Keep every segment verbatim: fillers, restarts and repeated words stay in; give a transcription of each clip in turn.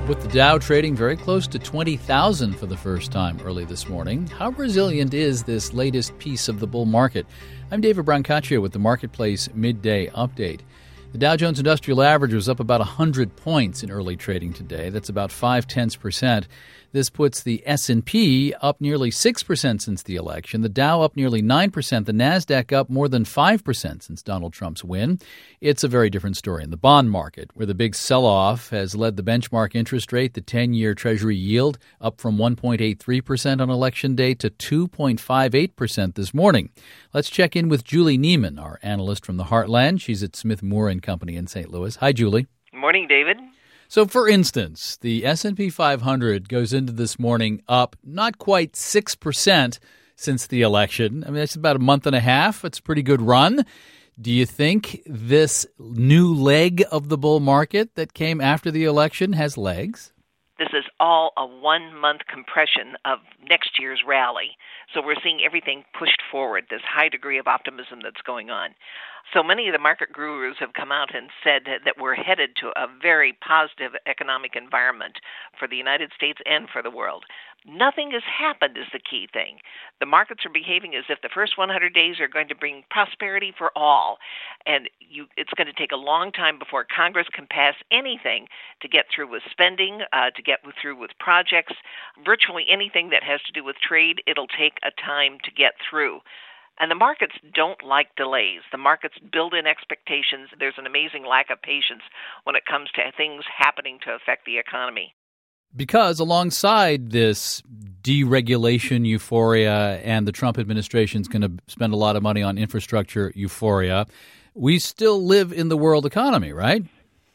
With the Dow trading very close to twenty thousand for the first time early this morning, how resilient is this latest piece of the bull market? I'm David Brancaccio with the Marketplace Midday Update. The Dow Jones Industrial Average was up about one hundred points in early trading today. That's about five tenths percent. This puts the S and P up nearly six percent since the election, the Dow up nearly nine percent, the NASDAQ up more than five percent since Donald Trump's win. It's a very different story in the bond market, where the big sell-off has led the benchmark interest rate, the ten-year Treasury yield, up from one point eight three percent on Election Day to two point five eight percent this morning. Let's check in with Julie Neiman, our analyst from the Heartland. She's at Smith Moore and Company in Saint Louis. Hi, Julie. Morning, David. So, for instance, the S and P five hundred goes into this morning up not quite six percent since the election. I mean, that's about a month and a half. It's a pretty good run. Do you think this new leg of the bull market that came after the election has legs? This is all a one-month compression of next year's rally. So we're seeing everything pushed forward, this high degree of optimism that's going on. So many of the market gurus have come out and said that we're headed to a very positive economic environment for the United States and for the world. Nothing has happened is the key thing. The markets are behaving as if the first one hundred days are going to bring prosperity for all. And you, it's going to take a long time before Congress can pass anything to get through with spending, uh, to get through with projects. Virtually anything that has to do with trade, it'll take a time to get through. And the markets don't like delays. The markets build in expectations. There's an amazing lack of patience when it comes to things happening to affect the economy. Because alongside this deregulation euphoria and the Trump administration is going to spend a lot of money on infrastructure euphoria, we still live in the world economy, right?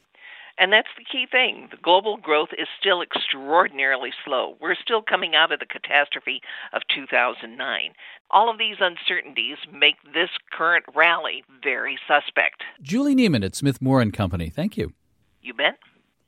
And that's the key thing. The global growth is still extraordinarily slow. We're still coming out of the catastrophe of two thousand nine. All of these uncertainties make this current rally very suspect. Julie Neiman at Smith Moore and Company. Thank you. You bet.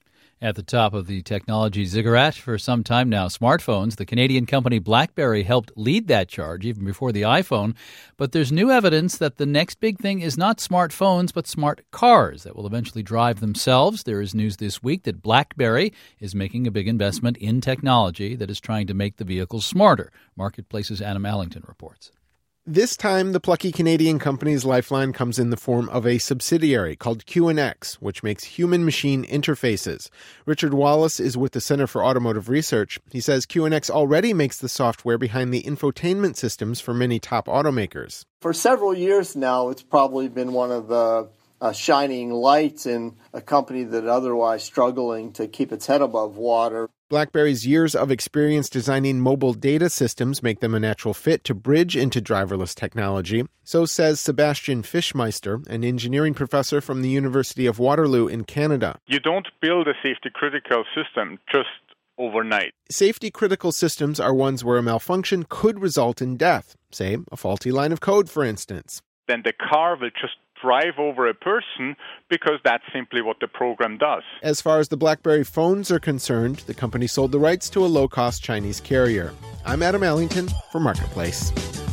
At the top of the technology ziggurat for some time now, smartphones. The Canadian company BlackBerry helped lead that charge even before the iPhone. But there's new evidence that the next big thing is not smartphones, but smart cars that will eventually drive themselves. There is news this week that BlackBerry is making a big investment in technology that is trying to make the vehicles smarter. Marketplace's Adam Allington reports. This time, the plucky Canadian company's lifeline comes in the form of a subsidiary called Q N X, which makes human-machine interfaces. Richard Wallace is with the Center for Automotive Research. He says Q N X already makes the software behind the infotainment systems for many top automakers. For several years now, it's probably been one of the uh, shining lights in a company that otherwise struggling to keep its head above water. BlackBerry's years of experience designing mobile data systems make them a natural fit to bridge into driverless technology. So says Sebastian Fischmeister, an engineering professor from the University of Waterloo in Canada. You don't build a safety-critical system just overnight. Safety-critical systems are ones where a malfunction could result in death, say a faulty line of code, for instance. Then the car will just drive over a person because that's simply what the program does. As far as the BlackBerry phones are concerned, the company sold the rights to a low-cost Chinese carrier. I'm Adam Allington for Marketplace.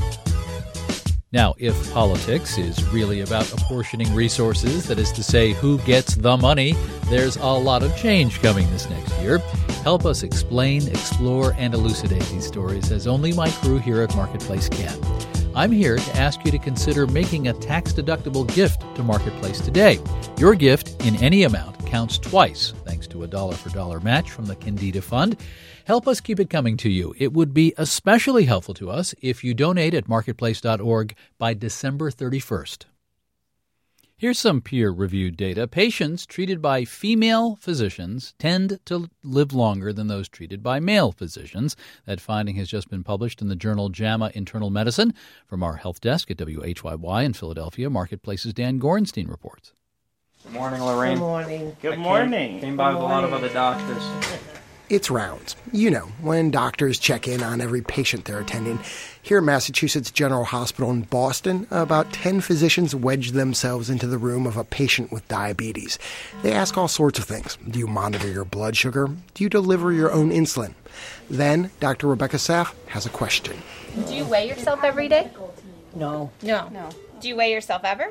Now, if politics is really about apportioning resources, that is to say, who gets the money, there's a lot of change coming this next year. Help us explain, explore, and elucidate these stories as only my crew here at Marketplace can. I'm here to ask you to consider making a tax-deductible gift to Marketplace today. Your gift in any amount counts twice, thanks to a dollar-for-dollar match from the Candida Fund. Help us keep it coming to you. It would be especially helpful to us if you donate at marketplace dot org by December thirty-first. Here's some peer-reviewed data. Patients treated by female physicians tend to live longer than those treated by male physicians. That finding has just been published in the journal JAMA Internal Medicine. From our health desk at W H Y Y in Philadelphia, Marketplace's Dan Gorenstein reports. Good morning, Lorraine. Good morning. Good I morning. Came, came by with a lot of other doctors. It's rounds. You know, when doctors check in on every patient they're attending. Here at Massachusetts General Hospital in Boston, about ten physicians wedge themselves into the room of a patient with diabetes. They ask all sorts of things. Do you monitor your blood sugar? Do you deliver your own insulin? Then Doctor Rebecca Saff has a question. Do you weigh yourself every day? No. No. No. Do you weigh yourself ever?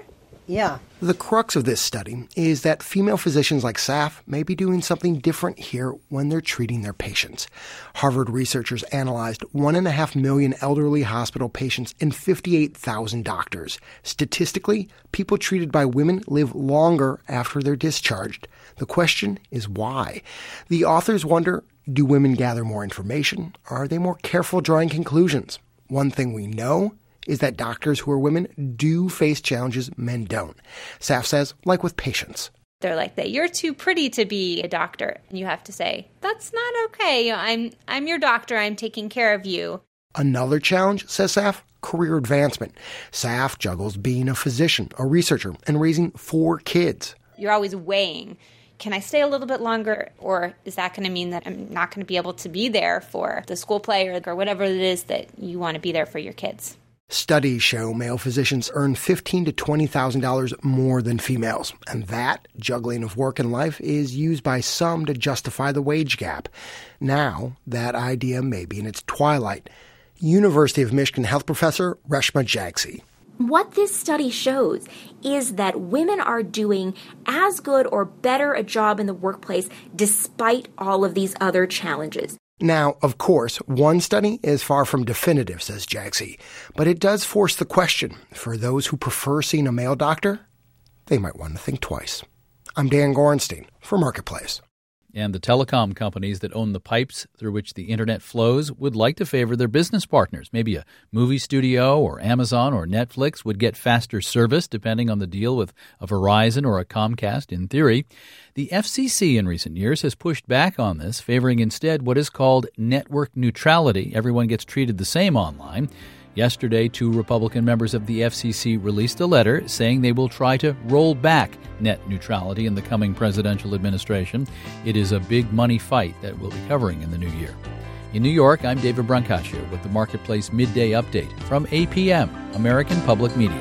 Yeah. The crux of this study is that female physicians like Saf may be doing something different here when they're treating their patients. Harvard researchers analyzed one and a half million elderly hospital patients and fifty-eight thousand doctors. Statistically, people treated by women live longer after they're discharged. The question is why? The authors wonder, do women gather more information? Are they more careful drawing conclusions? One thing we know is that doctors who are women do face challenges men don't. Saf says, like with patients. They're like, that you're too pretty to be a doctor. And you have to say, that's not okay. I'm I'm your doctor. I'm taking care of you. Another challenge, says Saf, career advancement. Saf juggles being a physician, a researcher, and raising four kids. You're always weighing, can I stay a little bit longer? Or is that going to mean that I'm not going to be able to be there for the school play or, or whatever it is that you want to be there for your kids? Studies show male physicians earn fifteen thousand to twenty thousand dollars more than females, and that juggling of work and life is used by some to justify the wage gap. Now, that idea may be in its twilight. University of Michigan health professor Reshma Jagsi. What this study shows is that women are doing as good or better a job in the workplace despite all of these other challenges. Now, of course, one study is far from definitive, says Jagsi, but it does force the question, for those who prefer seeing a male doctor, they might want to think twice. I'm Dan Gorenstein for Marketplace. And the telecom companies that own the pipes through which the internet flows would like to favor their business partners. Maybe a movie studio or Amazon or Netflix would get faster service depending on the deal with a Verizon or a Comcast in theory. The F C C in recent years has pushed back on this, favoring instead what is called network neutrality. Everyone gets treated the same online. Yesterday, two Republican members of the F C C released a letter saying they will try to roll back net neutrality in the coming presidential administration. It is a big money fight that we'll be covering in the new year. In New York, I'm David Brancaccio with the Marketplace Midday Update from A P M, American Public Media.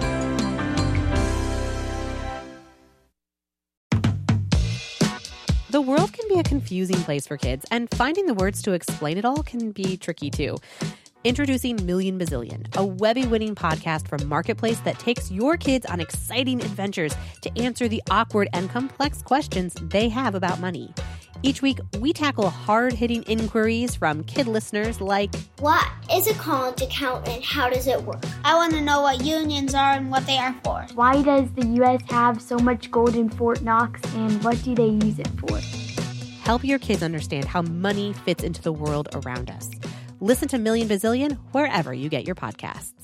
The world can be a confusing place for kids, and finding the words to explain it all can be tricky too. Introducing Million Bazillion, a Webby-winning podcast from Marketplace that takes your kids on exciting adventures to answer the awkward and complex questions they have about money. Each week, we tackle hard-hitting inquiries from kid listeners like, what is a college account and how does it work? I want to know what unions are and what they are for. Why does the U S have so much gold in Fort Knox and what do they use it for? Help your kids understand how money fits into the world around us. Listen to Million Bazillion wherever you get your podcasts.